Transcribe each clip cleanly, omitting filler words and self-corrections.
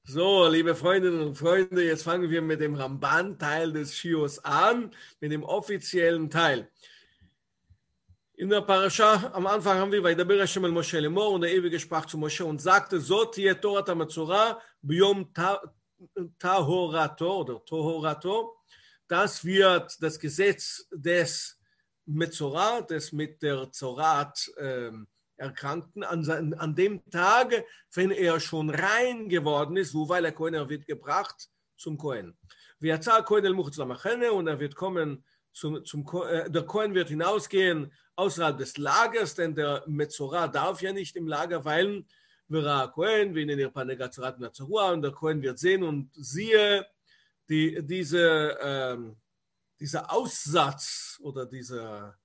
So, liebe Freundinnen und Freunde, jetzt fangen wir mit dem Ramban-Teil des Shios an, mit dem offiziellen Teil. In der Parasha, am Anfang haben wir Vaydaber Hashem el Moshe lemor, und der Ewige sprach zu Moshe und sagte, so tiyeh Torat HaMetzorah b'yom Tahorato, oder Tohorato, das wird das Gesetz des Metzorah, des mit der Zorat Erkrankten, an dem Tag, wenn er schon rein geworden ist, weil er Kohen, er wird gebracht zum Kohen. Und er wird kommen, der Kohen wird hinausgehen außerhalb des Lagers, denn der Metzorah darf ja nicht im Lager weilen. Und der Kohen wird sehen und siehe, dieser Aussatz oder dieser,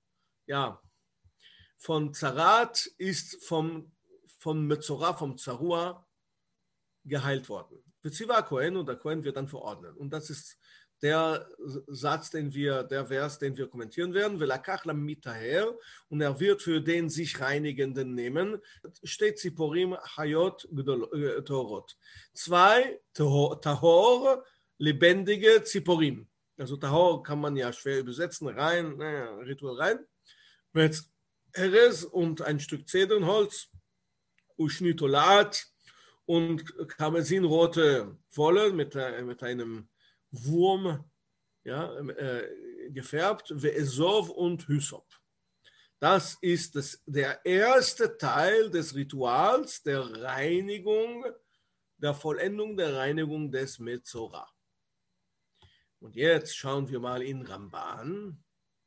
von Zarat ist vom Metzorah, vom Zarua geheilt worden. Und der Kohen wird dann verordnen. Und das ist der Satz, der Vers, den wir kommentieren werden. Und er wird für den sich Reinigenden nehmen. Steht Ziporim, Hayot, Torot. 2 Tahor, lebendige Ziporim. Also Tahor kann man ja schwer übersetzen, rein, rituell rein. Mit Erez und ein Stück Zedernholz, Uschnitolat und karmesinrote Wolle mit einem Wurm gefärbt, Ve'ezov und Hyssop. Das ist der erste Teil des Rituals der Reinigung, der Vollendung der Reinigung des Metzorah. Und jetzt schauen wir mal in Ramban.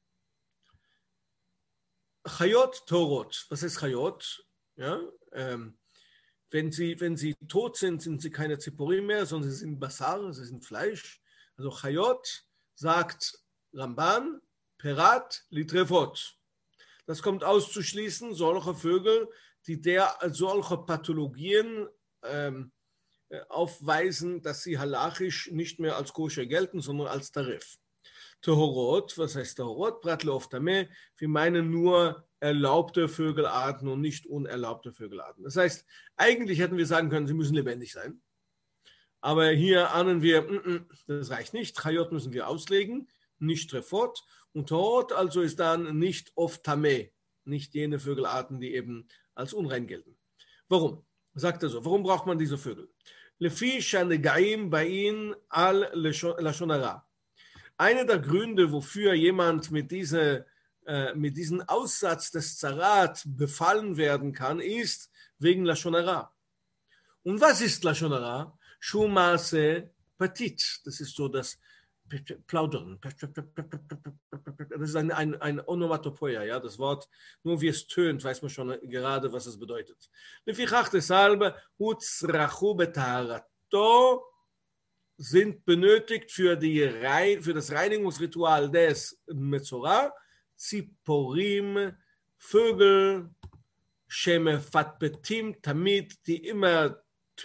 Chayot Torot. Was ist Chayot? Ja, wenn sie tot sind, sind sie keine Ziporim mehr, sondern sie sind Basar, sie sind Fleisch. Also Chayot sagt Ramban, Perat, Litrefot. Das kommt auszuschließen, solche Vögel, die solche Pathologien aufweisen, dass sie halachisch nicht mehr als koscher gelten, sondern als Tarif. Tahorot, was heißt Tahorot? Pratle of Tameh, wir meinen nur erlaubte Vögelarten und nicht unerlaubte Vögelarten. Das heißt, eigentlich hätten wir sagen können, sie müssen lebendig sein. Aber hier ahnen wir, das reicht nicht. Chayot müssen wir auslegen, nicht Trefot. Und Tahorot also ist dann nicht of Tameh, nicht jene Vögelarten, die eben als unrein gelten. Warum? Sagt er so, warum braucht man diese Vögel? Lefi shanegaim bain al lashon hara. Einer der Gründe, wofür jemand mit diesem Aussatz des Zarat befallen werden kann, ist wegen Lashon hara. Und was ist Lashon hara? Shumase Petit. Das ist so das Plaudern. Das ist ein Onomatopoeia, ja, das Wort, nur wie es tönt, weiß man schon gerade, was es bedeutet. Lefichach deshalb, Hutzrachu betarato, sind benötigt für das Reinigungsritual des Metzorah Ziporim, Vögel, Sheme Fatbetim, Tamid, die immer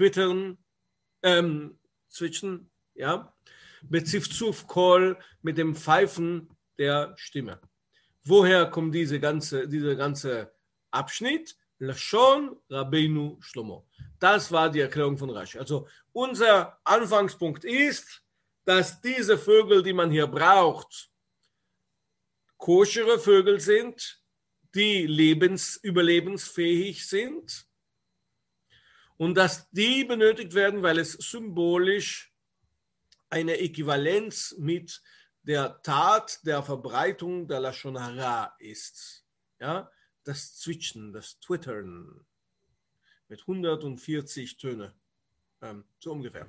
zwitschern, ja, Bezifzuf Kol, mit dem Pfeifen der Stimme. Woher kommt dieser ganze Abschnitt? Lashon Rabbeinu Shlomo. Das war die Erklärung von Rashi. Also unser Anfangspunkt ist, dass diese Vögel, die man hier braucht, koschere Vögel sind, die überlebensfähig sind und dass die benötigt werden, weil es symbolisch eine Äquivalenz mit der Tat der Verbreitung der Lashon hara ist. Ja? Das Zwitschern, das Twittern mit 140 Töne, so ungefähr.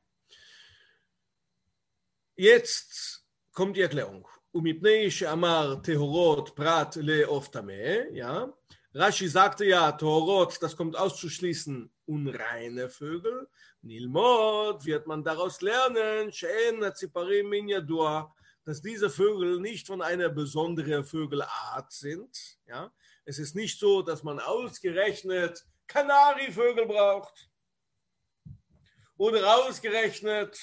Jetzt kommt die Erklärung. Ja. Rashi sagte ja, Tohorot, das kommt auszuschließen, unreine Vögel. Nilmod wird man daraus lernen, dass diese Vögel nicht von einer besonderen Vögelart sind. Ja. Es ist nicht so, dass man ausgerechnet Kanarivögel braucht oder ausgerechnet,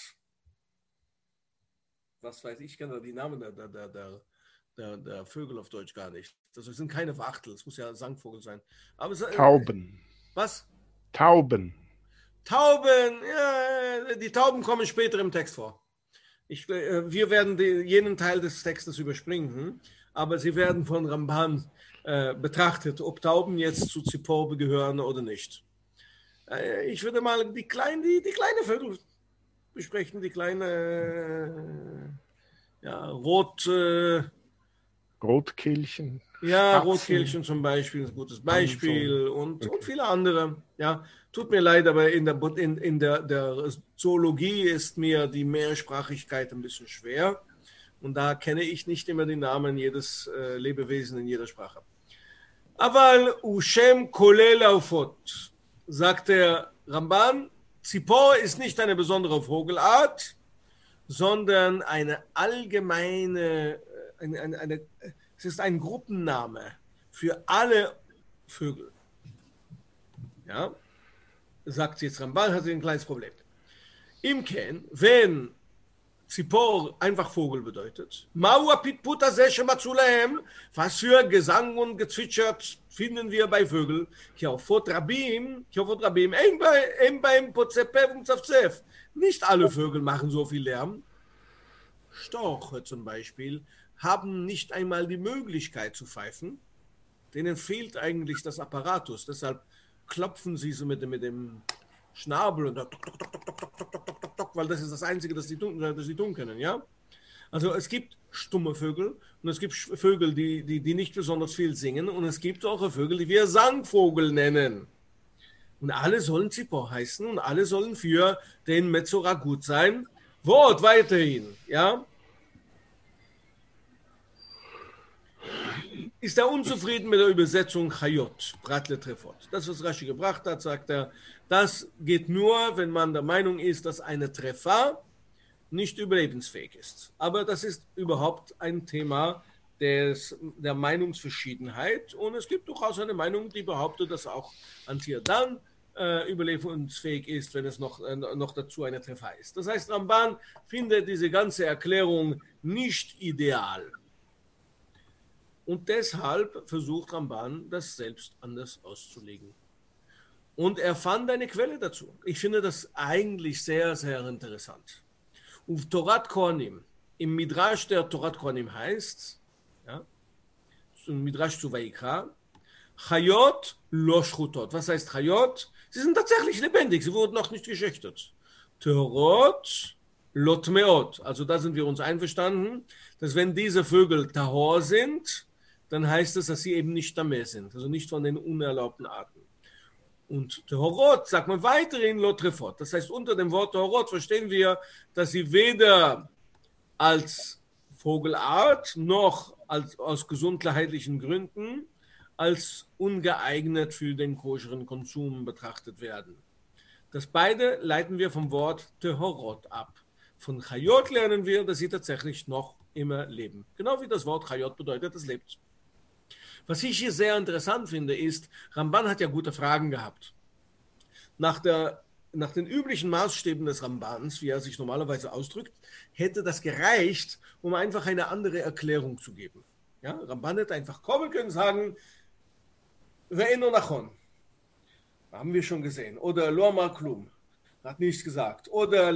was weiß ich, kann die Namen der Vögel auf Deutsch gar nicht. Das sind keine Wachtel, es muss ja Sangvogel sein. Aber Tauben. Was? Tauben. Tauben, ja, die Tauben kommen später im Text vor. Wir werden jenen Teil des Textes überspringen, aber sie werden von Ramban betrachtet, ob Tauben jetzt zu Zippor gehören oder nicht. Ich würde mal die kleinen Vögel besprechen, die kleine Rotkehlchen. Ja, Rotkehlchen zum Beispiel ist ein gutes Beispiel und viele andere. Ja, tut mir leid, aber in der Zoologie ist mir die Mehrsprachigkeit ein bisschen schwer und da kenne ich nicht immer den Namen jedes Lebewesen in jeder Sprache. Aval Ushem Kolel Aufot, sagt der Ramban, Zippor ist nicht eine besondere Vogelart, sondern eine allgemeine, es ist ein Gruppenname für alle Vögel. Ja, sagt jetzt Ramban, hat ein kleines Problem. Im Ken, wenn Zippor einfach Vogel bedeutet, was für Gesang und Gezwitschert finden wir bei Vögeln? Nicht alle Vögel machen so viel Lärm. Storche zum Beispiel haben nicht einmal die Möglichkeit zu pfeifen. Denen fehlt eigentlich das Apparatus. Deshalb klopfen sie so mit dem Schnabel und weil das ist das Einzige, das sie tun können. Ja? Also es gibt stumme Vögel und es gibt Vögel, die nicht besonders viel singen und es gibt auch Vögel, die wir Sangvogel nennen. Und alle sollen Zippor heißen und alle sollen für den Metzora gut sein. Wort weiterhin, ja? Ist er unzufrieden mit der Übersetzung Chayot, Bratle Trefot. Das, was Rashi gebracht hat, sagt er, das geht nur, wenn man der Meinung ist, dass eine Treffa nicht überlebensfähig ist. Aber das ist überhaupt ein Thema der Meinungsverschiedenheit und es gibt durchaus eine Meinung, die behauptet, dass auch ein Tier dann überlebensfähig ist, wenn es noch dazu eine Treffa ist. Das heißt, Ramban findet diese ganze Erklärung nicht ideal. Und deshalb versucht Ramban, das selbst anders auszulegen. Und er fand eine Quelle dazu. Ich finde das eigentlich sehr, sehr interessant. Und Torat Kohanim, im Midrash der Torat Kohanim heißt, ja, im Midrash zu Vaikra, Chayot lo shchutot. Was heißt Chayot? Sie sind tatsächlich lebendig, sie wurden noch nicht geschächtet. Tehorot lo tmeot. Also da sind wir uns einverstanden, dass wenn diese Vögel Tahor sind, dann heißt es, dass sie eben nicht tameh sind, also nicht von den unerlaubten Arten. Und Tehorot sagt man weiterhin Lotrefot. Das heißt, unter dem Wort Tehorot verstehen wir, dass sie weder als Vogelart noch aus gesundheitlichen Gründen als ungeeignet für den koscheren Konsum betrachtet werden. Das beide leiten wir vom Wort Tehorot ab. Von Chayot lernen wir, dass sie tatsächlich noch immer leben. Genau wie das Wort Chayot bedeutet, es lebt. Was ich hier sehr interessant finde, ist, Ramban hat ja gute Fragen gehabt. Nach den üblichen Maßstäben des Rambans, wie er sich normalerweise ausdrückt, hätte das gereicht, um einfach eine andere Erklärung zu geben. Ja, Ramban hätte einfach kommen können und sagen, Ve'eno nachon, haben wir schon gesehen, oder Lo amar klum, hat nichts gesagt, oder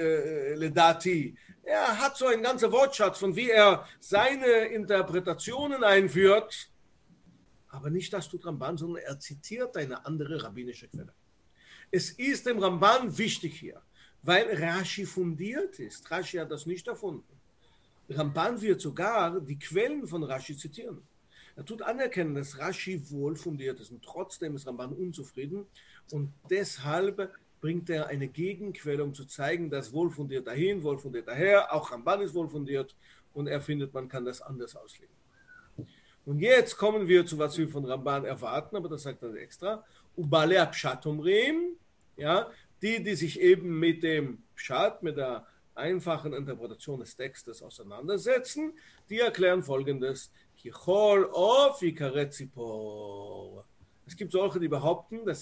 Ledati. Er hat so einen ganzen Wortschatz, von wie er seine Interpretationen einführt, aber nicht das tut Ramban, sondern er zitiert eine andere rabbinische Quelle. Es ist dem Ramban wichtig hier, weil Rashi fundiert ist. Rashi hat das nicht erfunden. Ramban wird sogar die Quellen von Rashi zitieren. Er tut anerkennen, dass Rashi wohl fundiert ist und trotzdem ist Ramban unzufrieden und deshalb bringt er eine Gegenquelle, um zu zeigen, dass wohlfundiert dahin, wohlfundiert daher, auch Ramban ist wohlfundiert und er findet, man kann das anders auslegen. Und jetzt kommen wir zu, was wir von Ramban erwarten, aber das sagt er extra. Ubale Pshat umrim, ja, die sich eben mit dem Pshat, mit der einfachen Interpretation des Textes auseinandersetzen, die erklären Folgendes. Kichol of ikaret Zippor. Es gibt solche, die behaupten, dass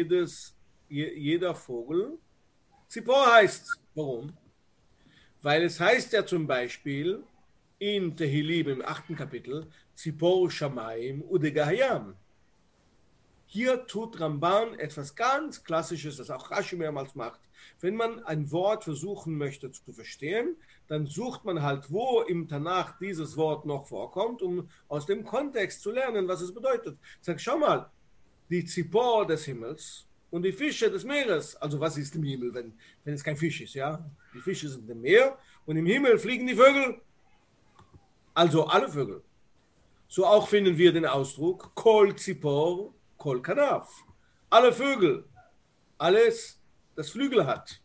jeder Vogel Zippor heißt. Warum? Weil es heißt ja zum Beispiel in Tehillim im 8. Kapitel, Zippor Shamayim Udegahayam. Hier tut Ramban etwas ganz Klassisches, das auch Rashi mehrmals macht. Wenn man ein Wort versuchen möchte zu verstehen, dann sucht man halt, wo im Tanach dieses Wort noch vorkommt, um aus dem Kontext zu lernen, was es bedeutet. Sag, schau mal, die Zipor des Himmels und die Fische des Meeres. Also was ist im Himmel, wenn es kein Fisch ist, ja? Die Fische sind im Meer und im Himmel fliegen die Vögel. Also alle Vögel. So auch finden wir den Ausdruck Kol Zipor, Kol Kanaf. Alle Vögel, alles, das Flügel hat.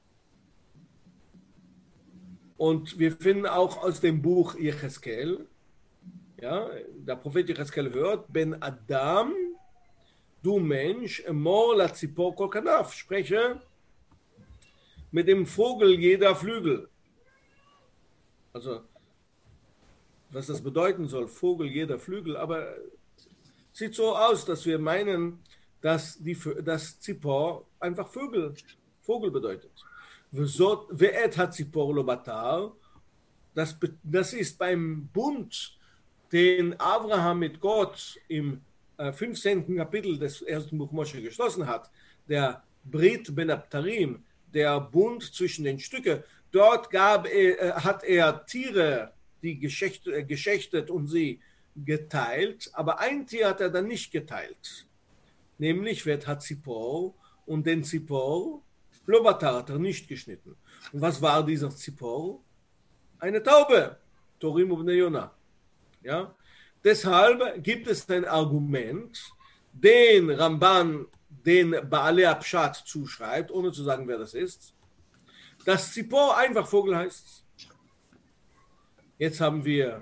Und wir finden auch aus dem Buch Jecheskel, ja, der Prophet Jecheskel hört, Ben Adam, du Mensch, emor la Zipor Kol Kanaf, spreche mit dem Vogel jeder Flügel. Also, was das bedeuten soll, Vogel jeder Flügel, aber sieht so aus, dass wir meinen, dass Zipor einfach Vogel bedeutet. Ve'et hat Zipor lo batar, das ist beim Bund, den Abraham mit Gott im 15. Kapitel des ersten Buch Mosche geschlossen hat, der Brit ben Abtarim, der Bund zwischen den Stücken. Dort hat er Tiere, die geschächtet und sie geteilt, aber ein Tier hat er dann nicht geteilt, nämlich hat Zipor, und den Zipor, Lobatar, hat er nicht geschnitten. Und was war dieser Zipor? Eine Taube, Torim ubne Yona. Ja? Deshalb gibt es ein Argument, den Ramban den Baalei Pshat zuschreibt, ohne zu sagen, wer das ist, dass Zipor einfach Vogel heißt. Jetzt haben wir,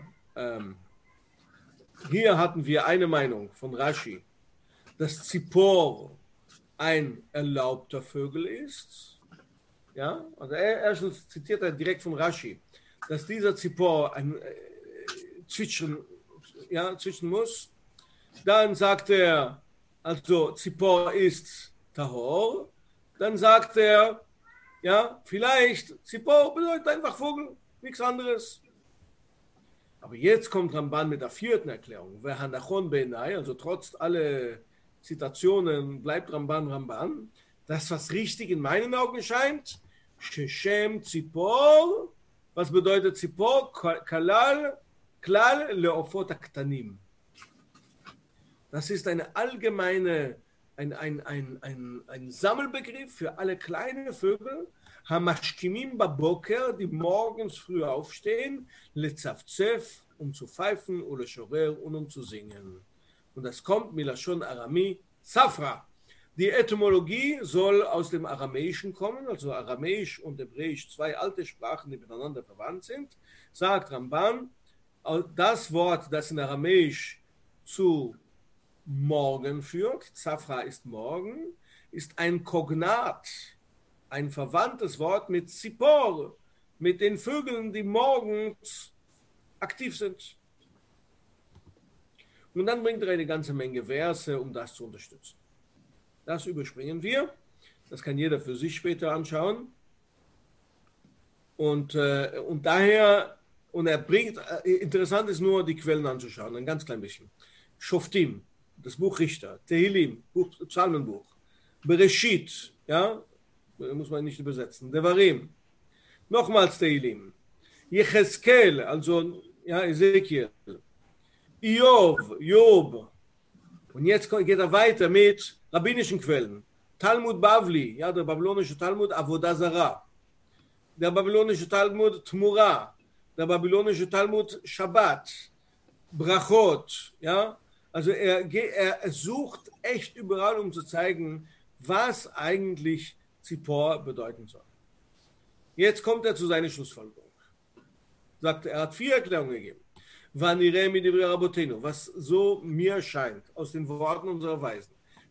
hier hatten wir eine Meinung von Rashi, dass Zipor ein erlaubter Vogel ist. Ja, also erstens zitiert er direkt von Rashi, dass dieser Zipor ein zwitschern muss. Dann sagt er, also Zipor ist Tahor. Dann sagt er, ja, vielleicht Zipor bedeutet einfach Vogel, nichts anderes. Aber jetzt kommt Ramban mit der vierten Erklärung. Ve'hanachon be'enai, also trotz aller Zitationen bleibt Ramban. Das, was richtig in meinen Augen scheint, Sheshem Zipor, was bedeutet Zipor? Klal le'ofot aktanim. Das ist eine allgemeine, ein Sammelbegriff für alle kleinen Vögel, Hamashkimim baboker, die morgens früh aufstehen, lezavzef, um zu pfeifen, oder shorer, und um zu singen. Und das kommt milashon Arami, Safra. Die Etymologie soll aus dem Aramäischen kommen, also Aramäisch und Hebräisch, zwei alte Sprachen, die miteinander verwandt sind. Sagt Ramban, das Wort, das in Aramäisch zu morgen führt, Safra ist morgen, ist ein Kognat, ein verwandtes Wort mit Zipor, mit den Vögeln, die morgens aktiv sind. Und dann bringt er eine ganze Menge Verse, um das zu unterstützen. Das überspringen wir. Das kann jeder für sich später anschauen. Und daher, und er bringt, interessant ist nur, die Quellen anzuschauen, ein ganz klein bisschen. Shoftim, das Buch Richter, Tehillim, Psalmenbuch, Bereshit, ja, muss man nicht übersetzen, Devarim, nochmals Tehillim, Jecheskel, also ja, Ezekiel, Job, und jetzt geht er weiter mit rabbinischen Quellen, Talmud Bavli, ja, der babylonische Talmud Avodah Zarah, der babylonische Talmud Tmura, der babylonische Talmud Shabbat, Brachot, ja, also er sucht echt überall, um zu zeigen, was eigentlich Zipor bedeuten soll. Jetzt kommt er zu seiner Schlussfolgerung. Sagt, er hat 4 Erklärungen gegeben. Was so mir scheint, aus den Worten unserer Weisen.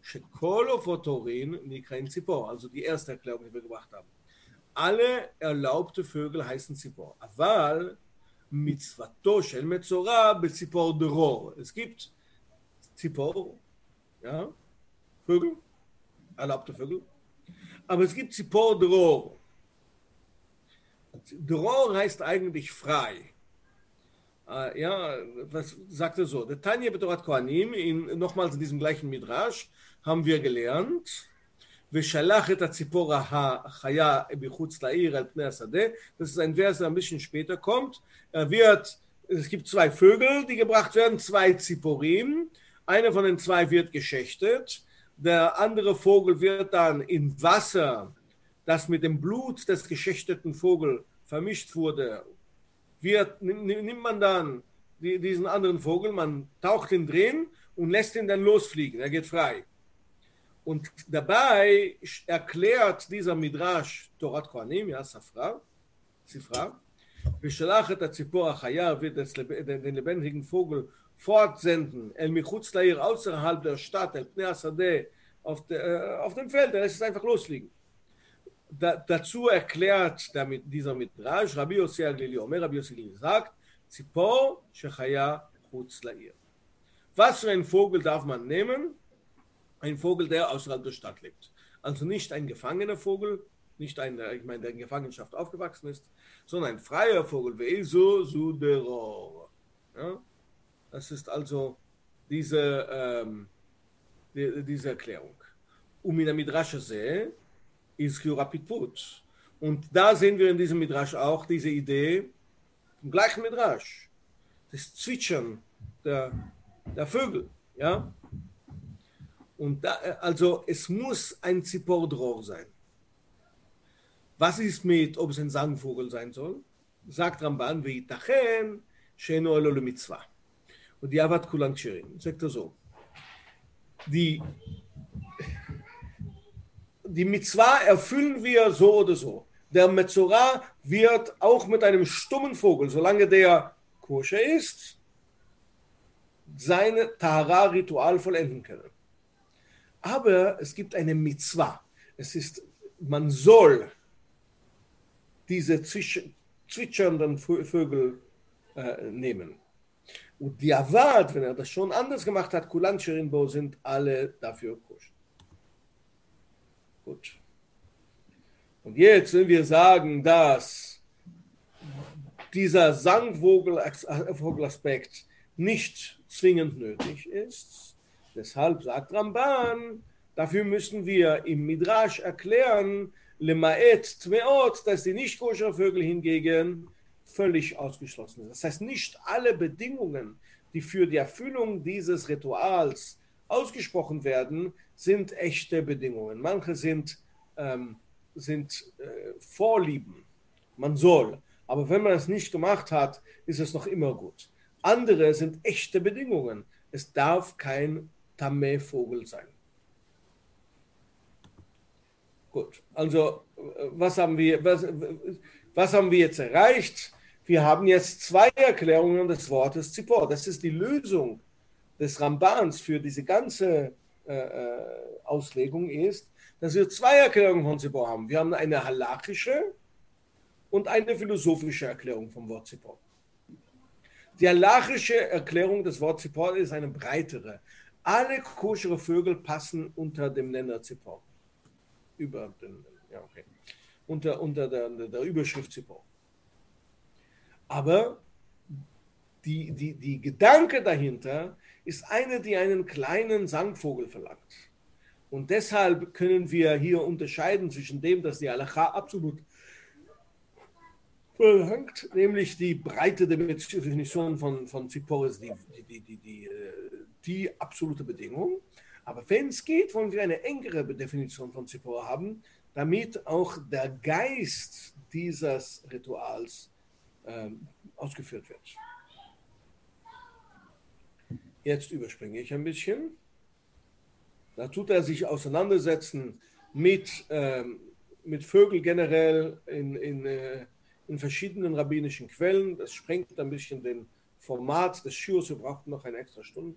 Also die erste Erklärung, die wir gemacht haben. Alle erlaubte Vögel heißen Zipor. Aval mitzvato shel metzora bezipor dror. Es gibt Zipor, ja, Vögel, erlaubte Vögel, aber es gibt Zipor dror. Dror heißt eigentlich frei. Ja, was sagt er so? Der Tanja Betorat Kohanim, nochmals in diesem gleichen Midrash, haben wir gelernt, ושלח את הציפור החיה מחוץ לעיר על פני השדה. Das ist ein Vers, der ein bisschen später kommt. Es gibt zwei Vögel, die gebracht werden, zwei Ziporim. Einer von den zwei wird geschächtet. Der andere Vogel wird dann in Wasser, das mit dem Blut des geschächteten Vogels vermischt wurde, nimmt man dann diesen anderen Vogel, man taucht ihn drin und lässt ihn dann losfliegen. Er geht frei. Und dabei erklärt dieser Midrash Torat Kohanim, ja, Sifra, ושלח את הציפור החיה wird den lebendigen Vogel fortsenden, el michutz la'ir, außerhalb der Stadt, el pnei hasadeh, auf dem Feld, er lässt es einfach losfliegen. Dazu erklärt dieser Midrash, Rabbi Yossi Aglili Omer, Rabbi Yossi Aglili sagt, Zipor shechaya chutz la'ir. Was für ein Vogel darf man nehmen? Ein Vogel, der außerhalb der Stadt lebt. Also nicht ein gefangener Vogel, nicht ein, der in Gefangenschaft aufgewachsen ist, sondern ein freier Vogel, Ve'ezo Suderor. Ja? Das ist also diese Erklärung. In der Midrash ist Churapitput. Und da sehen wir in diesem Midrash auch diese Idee, im gleichen Midrash, das Zwitschern der Vögel. Ja? Und also es muss ein Zipordror sein. Was ist mit, ob es ein Sangvogel sein soll? Sagt Ramban, Ve'itachen she'eno elo lemitzvah. Und die Avat Kulan Ksherim. Sagt er so. Die Mitzvah erfüllen wir so oder so. Der Metzora wird auch mit einem stummen Vogel, solange der koscher ist, seine Tahara-Ritual vollenden können. Aber es gibt eine Mitzvah. Man soll diese zwitschernden Vögel nehmen. Und die Avad, wenn er das schon anders gemacht hat, Kulan Sherimbo, sind alle dafür koscher. Gut. Und jetzt, wenn wir sagen, dass dieser Sangvogelaspekt nicht zwingend nötig ist, deshalb sagt Ramban, dafür müssen wir im Midrash erklären, Lemaet Tmeot, dass die nicht koscher Vögel hingegen völlig ausgeschlossen sind. Das heißt, nicht alle Bedingungen, die für die Erfüllung dieses Rituals ausgesprochen werden, sind echte Bedingungen. Manche sind Vorlieben. Man soll. Aber wenn man es nicht gemacht hat, ist es noch immer gut. Andere sind echte Bedingungen. Es darf kein Tameh-Vogel sein. Gut, also was haben wir jetzt erreicht? Wir haben jetzt zwei Erklärungen des Wortes Zipor. Das ist die Lösung des Rambans für diese ganze Auslegung ist, dass wir zwei Erklärungen von Zipor haben. Wir haben eine halachische und eine philosophische Erklärung vom Wort Zipor. Die halachische Erklärung des Wortes Zipor ist eine breitere. Alle koschere Vögel passen unter dem Nenner Zipor. Unter der Überschrift Zipor. Aber die Gedanke dahinter ist eine, die einen kleinen Sangvogel verlangt. Und deshalb können wir hier unterscheiden zwischen dem, dass die Halacha absolut verlangt, nämlich die breite Definition von Zipor ist die absolute Bedingung. Aber wenn es geht, wollen wir eine engere Definition von Zipor haben, damit auch der Geist dieses Rituals ausgeführt wird. Jetzt überspringe ich ein bisschen. Da tut er sich auseinandersetzen mit Vögeln generell in verschiedenen rabbinischen Quellen. Das sprengt ein bisschen den Format des Shiurs. Wir brauchen noch eine extra Stunde.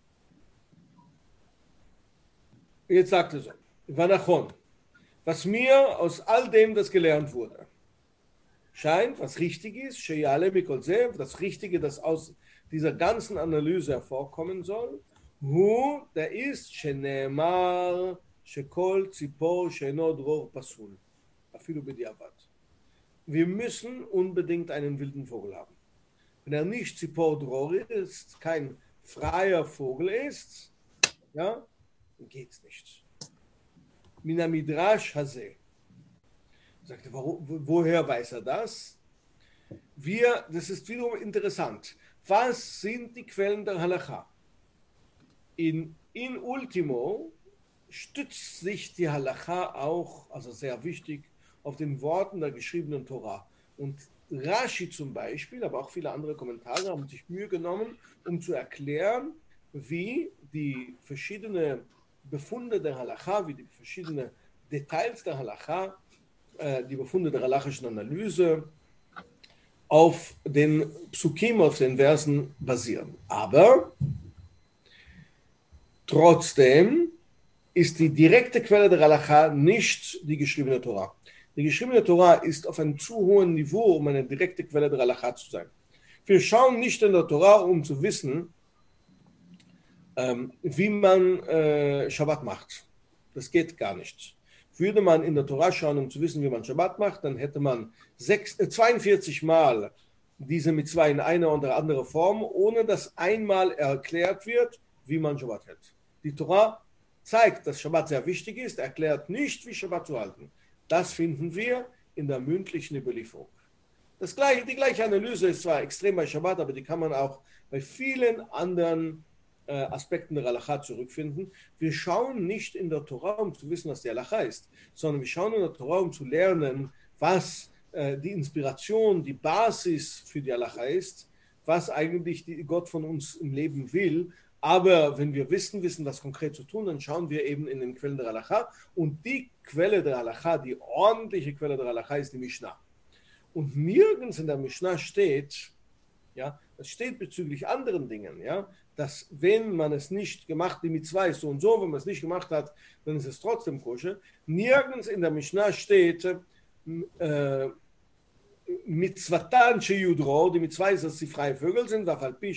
Jetzt sagt er so, Vanachon, was mir aus all dem, das gelernt wurde, scheint, was richtig ist, Sheyale Mikol Zev, das Richtige, das aus dieser ganzen Analyse hervorkommen soll, der ist Shenemar Shekol Zipor Sheno Dror Pasul, Afilu B'diavad. Wir müssen unbedingt einen wilden Vogel haben. wenn er nicht Zipor Dror ist, kein freier Vogel ist, ja, dann geht es nicht. Mina Midrash Hazeh. Sagte, woher weiß er das? Das ist wiederum interessant. Was sind die Quellen der Halacha? In ultimo stützt sich die Halacha auch, also sehr wichtig, auf den Worten der geschriebenen Tora. Und Rashi zum Beispiel, aber auch viele andere Kommentare haben sich Mühe genommen, um zu erklären, wie die verschiedenen Befunde der Halacha, wie die verschiedenen Details der Halacha, die Befunde der halachischen Analyse auf den Psukim, auf den Versen basieren. Aber trotzdem ist die direkte Quelle der Halacha nicht die geschriebene Tora. Die geschriebene Tora ist auf einem zu hohen Niveau, um eine direkte Quelle der Halacha zu sein. Wir schauen nicht in der Tora, um zu wissen, wie man Shabbat macht. Das geht gar nicht. Würde man in der Tora schauen, um zu wissen, wie man Shabbat macht, dann hätte man 42 Mal diese Mitzvah in einer oder andere Form, ohne dass einmal erklärt wird, wie man Shabbat hält. Die Tora zeigt, dass Shabbat sehr wichtig ist, erklärt nicht, wie Shabbat zu halten. Das finden wir in der mündlichen Überlieferung. Die gleiche Analyse ist zwar extrem bei Shabbat, aber die kann man auch bei vielen anderen Aspekten der Halacha zurückfinden. Wir schauen nicht in der Tora, um zu wissen, was die Halacha ist, sondern wir schauen in der Tora, um zu lernen, was die Inspiration, die Basis für die Halacha ist, was eigentlich Gott von uns im Leben will. Aber wenn wir wissen, was konkret zu tun, dann schauen wir eben in den Quellen der Halacha. Und die Quelle der Halacha, die ordentliche Quelle der Halacha, ist die Mishnah. Und nirgends in der Mishnah steht, ja, es steht bezüglich anderen Dingen, ja, dass wenn man es nicht gemacht, die Mitzvah ist so und so, wenn man es nicht gemacht hat, dann ist es trotzdem koscher. Nirgends in der Mishnah steht Mitzvatan sheyudro, die Mitzvah ist, dass sie freie Vögel sind,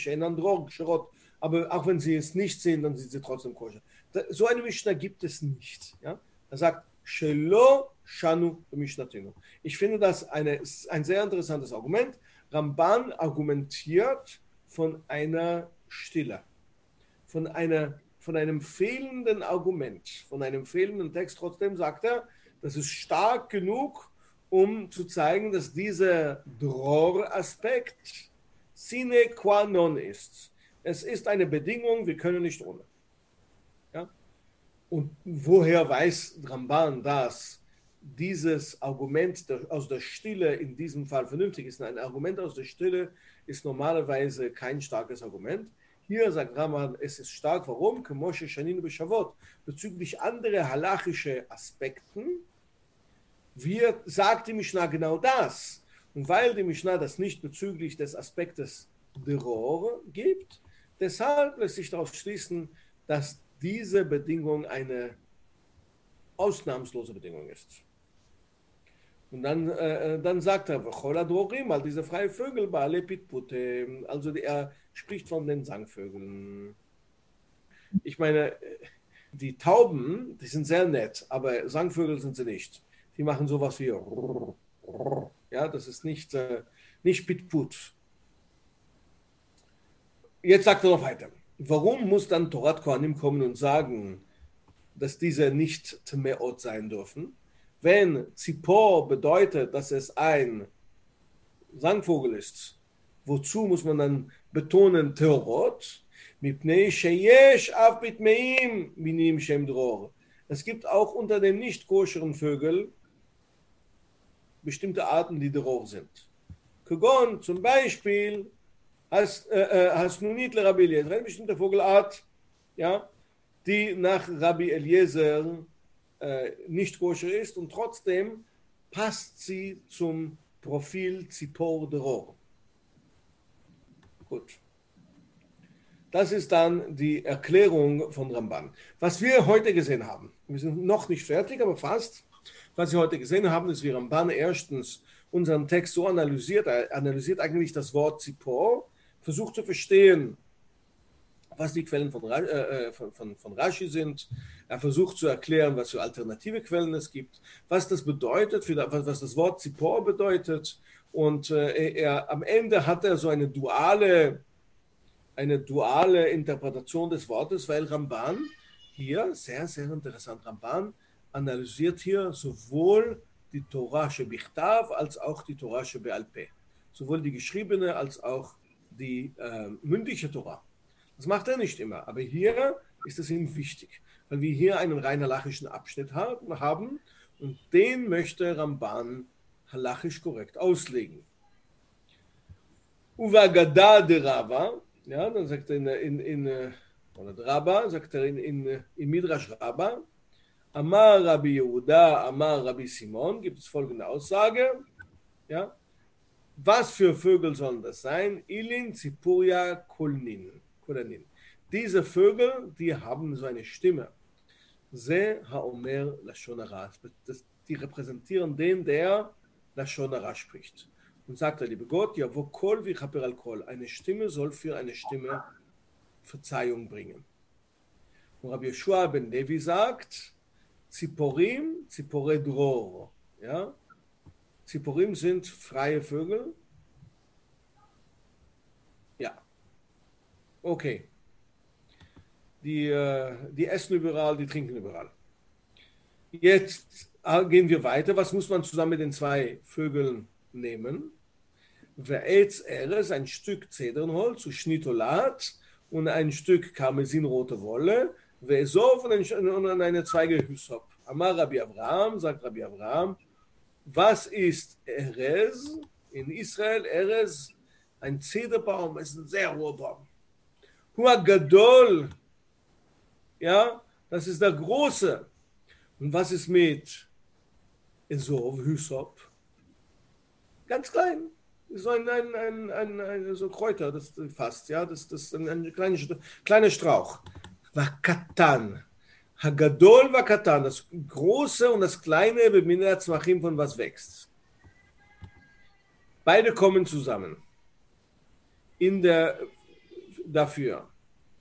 aber auch wenn sie es nicht sehen, dann sind sie trotzdem koscher. So eine Mishnah gibt es nicht. Ja? Er sagt, Shelo shanu mishnatenu. Ich finde das ein sehr interessantes Argument. Ramban argumentiert von einer Stille, von einem fehlenden Argument, von einem fehlenden Text. Trotzdem sagt er, das ist stark genug, um zu zeigen, dass dieser Dror-Aspekt sine qua non ist. Es ist eine Bedingung, wir können nicht ohne. Ja? Und woher weiß Ramban, dass dieses Argument aus der Stille in diesem Fall vernünftig ist? Ein Argument aus der Stille ist normalerweise kein starkes Argument. Hier sagt Ramban, es ist stark. Warum? Bezüglich anderer halachische Aspekten sagt die Mishnah genau das. Und weil die Mishnah das nicht bezüglich des Aspektes Dror gibt, deshalb lässt sich daraus schließen, dass diese Bedingung eine ausnahmslose Bedingung ist. Und dann sagt er, all diese freie Vögel, also er spricht von den Sangvögeln. Ich meine, die Tauben, die sind sehr nett, aber Sangvögel sind sie nicht. Die machen sowas wie, ja, das ist nicht Pitput. Jetzt sagt er noch weiter. Warum muss dann Torat Kohanim kommen und sagen, dass diese nicht Tmeot sein dürfen? Wenn Zipor bedeutet, dass es ein Sangvogel ist, wozu muss man dann betonen Teorot? Es gibt auch unter den nicht koscheren Vögeln bestimmte Arten, die Dror sind. Kogon zum Beispiel Hasnunit le Rabbi Eliezer, eine bestimmte Vogelart, ja, die nach Rabbi Eliezer nicht koscher ist und trotzdem passt sie zum Profil Zipor Dror. Gut. Das ist dann die Erklärung von Ramban. Was wir heute gesehen haben, wir sind noch nicht fertig, aber fast. Was wir heute gesehen haben, ist, wie Ramban erstens unseren Text so analysiert. Er analysiert eigentlich das Wort Zipor, versucht zu verstehen, was die Quellen von Rashi sind. Er versucht zu erklären, was für alternative Quellen es gibt, was das bedeutet, was das Wort Zipor bedeutet. Und am Ende hat er so eine duale Interpretation des Wortes, weil Ramban hier, sehr, sehr interessant, Ramban analysiert hier sowohl die Torah Shebichtav als auch die Torah Shebe'al Peh. Sowohl die geschriebene als auch die mündliche Torah. Das macht er nicht immer, aber hier ist es ihm wichtig, weil wir hier einen rein halachischen Abschnitt haben und den möchte Ramban halachisch korrekt auslegen. Uvagada de Rava, ja, dann sagt er oder Rabba, sagt er in Midrash Rabba, Amar Rabbi Yehuda, Amar Rabbi Simon, gibt es folgende Aussage, ja, was für Vögel sollen das sein? Ilin, Zipuria, Kolanin. Diese Vögel, die haben so eine Stimme. Ze haomer Lashon hara. Die repräsentieren den, der Lashon hara spricht. Und sagt der liebe Gott, ja, wo kol wie chaper al kol. Eine Stimme soll für eine Stimme Verzeihung bringen. Und Rabbi Yeshua ben Levi sagt, Ziporim, Zipore dror. Ja? Ziporim sind freie Vögel. Ja. Okay. Die essen überall, die trinken überall. Jetzt gehen wir weiter. Was muss man zusammen mit den zwei Vögeln nehmen? Ve'etz eres, ein Stück Zedernholz, zu Schnittolat und ein Stück karmesinrote Wolle. Ve'esov und eine Zweige Hyssop. Amar Rabbi Avraham, sagt Rabbi Avraham, was ist Erez? In Israel, Erez, ein Zederbaum, ist ein sehr hoher Baum. Hua Gadol, ja, das ist der große. Und was ist mit Esov, Hyssop? Ganz klein. So ein so Kräuter, das fast, ja, das ist ein kleiner Strauch. Vakatan. Hagadol Vakatan, das große und das kleine Beminat Zmachim, von was wächst. Beide kommen zusammen. Dafür.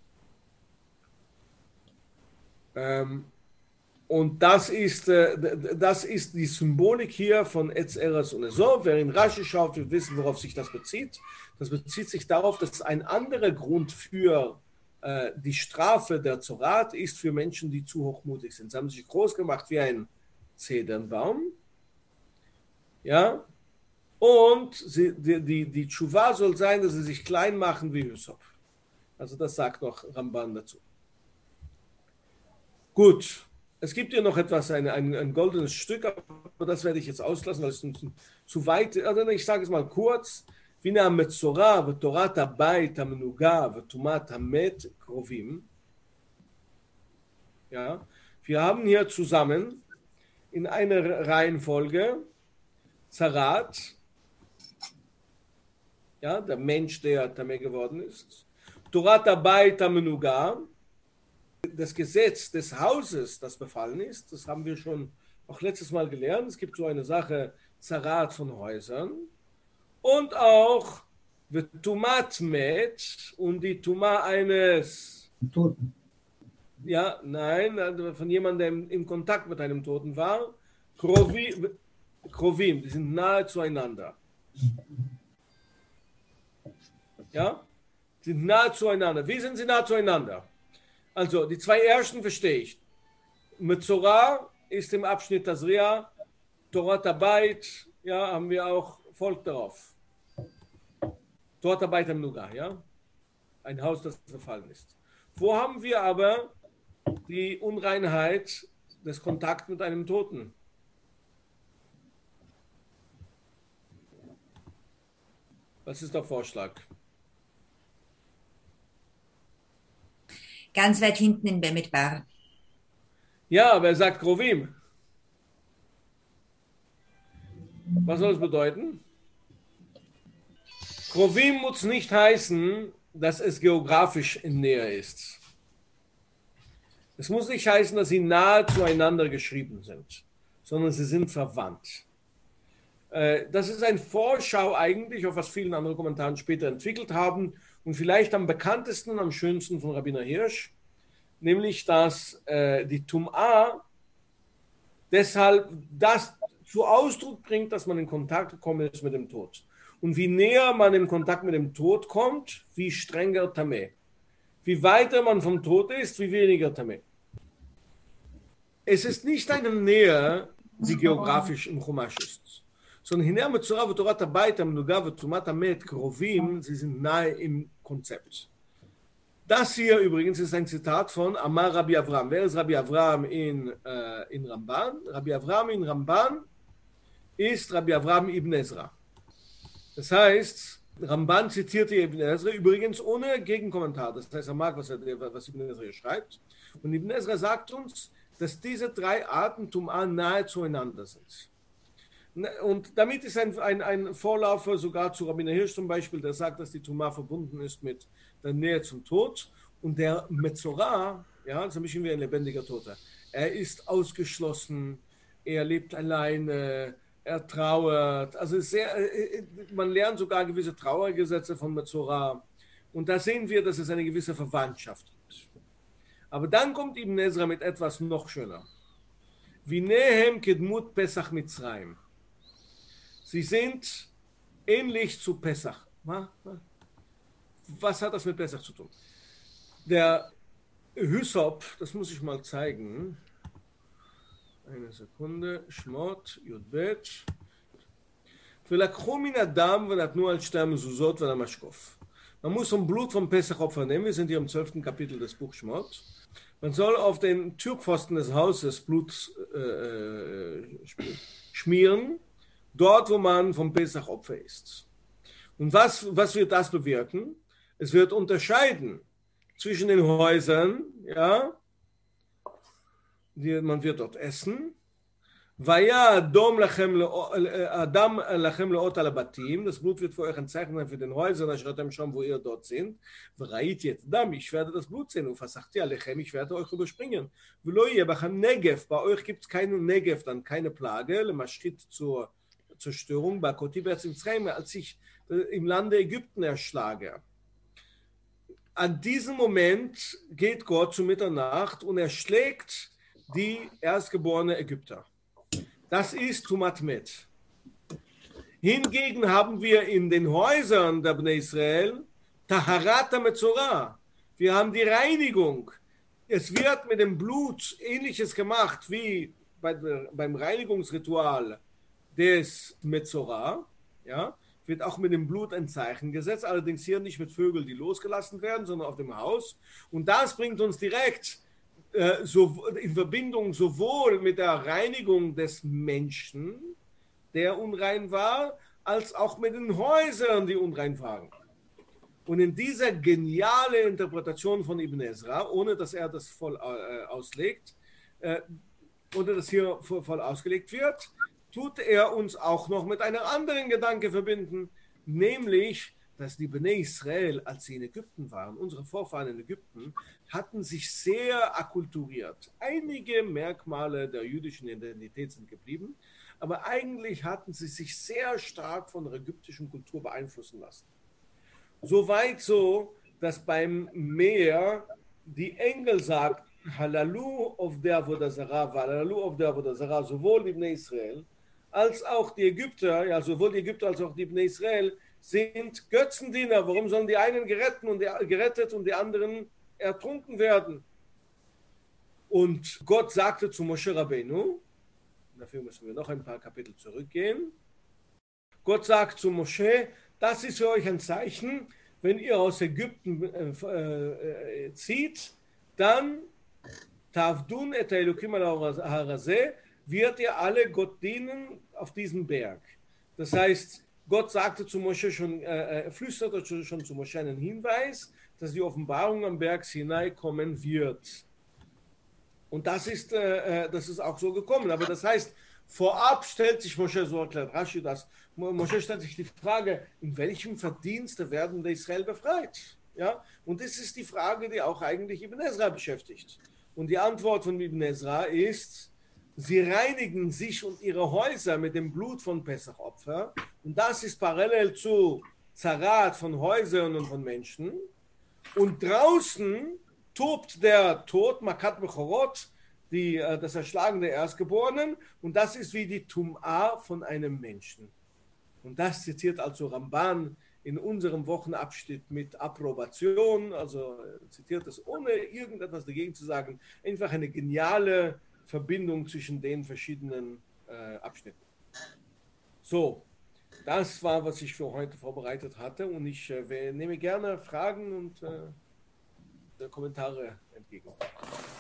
Und das ist die Symbolik hier von Etz Eres und Esov. Wer in Rashi schaut, wird wissen, worauf sich das bezieht. Das bezieht sich darauf, dass ein anderer Grund für die Strafe der Zorat ist für Menschen, die zu hochmutig sind. Sie haben sich groß gemacht wie ein Zedernbaum. Ja. Und die Tshuva soll sein, dass sie sich klein machen wie Hyssop. Also das sagt noch Ramban dazu. Gut. Es gibt hier noch etwas, ein goldenes Stück, aber das werde ich jetzt auslassen, weil es zu weit ist. Also ich sage es mal kurz. והנה המצורע ותורת הבית המנוגה וטומאת המת קרובים. Ja, wir haben hier zusammen in einer Reihenfolge Zarat, ja, der Mensch, der Tameh geworden ist, Torat Abayit HaMenuga, das Gesetz des Hauses, das befallen ist, das haben wir schon auch letztes Mal gelernt. Es gibt so eine Sache, Zarat von Häusern. Und auch Tumat Met und die Tuma eines Toten. Ja, nein, von jemandem, der in Kontakt mit einem Toten war. Krovim, die sind nahe zueinander. Ja, die sind nahe zueinander. Wie sind sie nahe zueinander? Also, die zwei ersten verstehe ich. Metzora ist im Abschnitt Tazria, Torat Abayit, ja, haben wir auch, folgt darauf. Torat Abayit HaMenuga, ja, ein Haus, das verfallen ist. Wo haben wir aber die Unreinheit des Kontakts mit einem Toten? Was ist der Vorschlag? Ganz weit hinten in Bemidbar. Ja, aber er sagt Krovim. Was soll es bedeuten? Krovim muss nicht heißen, dass es geografisch in Nähe ist. Es muss nicht heißen, dass sie nahe zueinander geschrieben sind, sondern sie sind verwandt. Das ist ein Vorschau eigentlich, auf was viele andere Kommentare später entwickelt haben und vielleicht am bekanntesten und am schönsten von Rabbiner Hirsch, nämlich, dass die Tum'a deshalb das zu Ausdruck bringt, dass man in Kontakt gekommen ist mit dem Tod. Und wie näher man in Kontakt mit dem Tod kommt, wie strenger Tameh. Wie weiter man vom Tod ist, wie weniger Tameh. Es ist nicht eine Nähe, die geografisch im Chumash ist, sondern Hinei Metzora v'Torat Habayit Hamenuga v'Tumat Hamet Krovim, sie sind nahe im Konzept. Das hier übrigens ist ein Zitat von Amar Rabbi Avraham. Wer ist Rabbi Avraham in Ramban? Rabbi Avraham in Ramban ist Rabbi Avraham ibn Ezra. Das heißt, Ramban zitierte Ibn Ezra übrigens ohne Gegenkommentar. Das heißt, er mag, was Ibn Ezra hier schreibt. Und Ibn Ezra sagt uns, dass diese drei Arten Tum'a nahe zueinander sind. Und damit ist ein Vorläufer sogar zu Rabbiner Hirsch zum Beispiel, der sagt, dass die Tum'a verbunden ist mit der Nähe zum Tod. Und der Metzora, ja, das ist ein bisschen wie ein lebendiger Toter. Er ist ausgeschlossen, er lebt alleine, er trauert. Also man lernt sogar gewisse Trauergesetze von Metzora. Und da sehen wir, dass es eine gewisse Verwandtschaft gibt. Aber dann kommt Ibn Ezra mit etwas noch schöner. Vinehem kedmut Pesach Mitzrayim. Sie sind ähnlich zu Pesach. Was hat das mit Pesach zu tun? Der Hysop, das muss ich mal zeigen. Eine Sekunde. Shmot, Yudbet. ולקחו מן הדם ונתנו על שתי המזוזות ועל המשקוף. Man muss vom Blut vom Pesachopfer nehmen. Wir sind hier im 12. Kapitel des Buch Shmot. Man soll auf den Türpfosten des Hauses Blut schmieren, dort wo man vom Pesachopfer isst. Und was wird das bewirken? Es wird unterscheiden zwischen den Häusern, ja, man wird dort essen. Vaya Adam lachem leot al habatim. Das Blut wird für euch ein Zeichen sein für den Häusern, asheretem schon, wo ihr dort sind. V'ra'it et dam, ich werde das Blut sehen. Und fasachti alechem, ich werde euch überspringen. V'lo yeh bachem Negev, bei euch gibt es keinen Negev, dann keine Plage, lemashchit zur Zerstörung, bakoti be'etz Mitzrayim, als ich im Lande Ägypten erschlage. An diesem Moment geht Gott zu Mitternacht und er schlägt die erstgeborene Ägypter. Das ist Tumat Met. Hingegen haben wir in den Häusern der Bnei Israel Taharat HaMetzora. Wir haben die Reinigung. Es wird mit dem Blut Ähnliches gemacht wie beim Reinigungsritual des Metzora. Ja, wird auch mit dem Blut ein Zeichen gesetzt, allerdings hier nicht mit Vögeln, die losgelassen werden, sondern auf dem Haus. Und das bringt uns direkt in Verbindung sowohl mit der Reinigung des Menschen, der unrein war, als auch mit den Häusern, die unrein waren. Und in dieser genialen Interpretation von Ibn Ezra, ohne dass er das voll auslegt, ohne dass hier voll ausgelegt wird, tut er uns auch noch mit einer anderen Gedanke verbinden, nämlich, dass die Bnei Israel, als sie in Ägypten waren, unsere Vorfahren in Ägypten, hatten sich sehr akkulturiert. Einige Merkmale der jüdischen Identität sind geblieben, aber eigentlich hatten sie sich sehr stark von der ägyptischen Kultur beeinflussen lassen. Soweit so, dass beim Meer die Engel sagten, Halalu auf der Avodah Zarah, Halalu auf der Avodah Zarah, sowohl die Bnei Israel als auch die Ägypter, ja, sowohl die Ägypter als auch die Bnei Israel, sind Götzendiener. Warum sollen die einen gerettet und die anderen ertrunken werden? Und Gott sagte zu Moshe Rabbeinu, dafür müssen wir noch ein paar Kapitel zurückgehen, Gott sagt zu Moshe, das ist für euch ein Zeichen, wenn ihr aus Ägypten zieht, dann Tavdun et Elokim al Harazeh, wird ihr alle Gott dienen auf diesem Berg. Das heißt, Gott sagte zu Moshe flüsterte schon zu Moshe einen Hinweis, dass die Offenbarung am Berg Sinai kommen wird. Und das ist auch so gekommen. Aber das heißt, vorab stellt sich Moshe, so erklärt Rashi das, Moshe stellt sich die Frage, in welchem Verdienste werden die Israel befreit? Ja? Und das ist die Frage, die auch eigentlich Ibn Ezra beschäftigt. Und die Antwort von Ibn Ezra ist, sie reinigen sich und ihre Häuser mit dem Blut von Pesachopfer. Und das ist parallel zu Zarat von Häusern und von Menschen. Und draußen tobt der Tod, Makat Bechorot, das Erschlagen der Erstgeborenen, und das ist wie die Tum'a von einem Menschen. Und das zitiert also Ramban in unserem Wochenabschnitt mit Approbation, also zitiert es ohne irgendetwas dagegen zu sagen, einfach eine geniale Verbindung zwischen den verschiedenen Abschnitten. So, das war, was ich für heute vorbereitet hatte, und ich nehme gerne Fragen und Kommentare entgegen.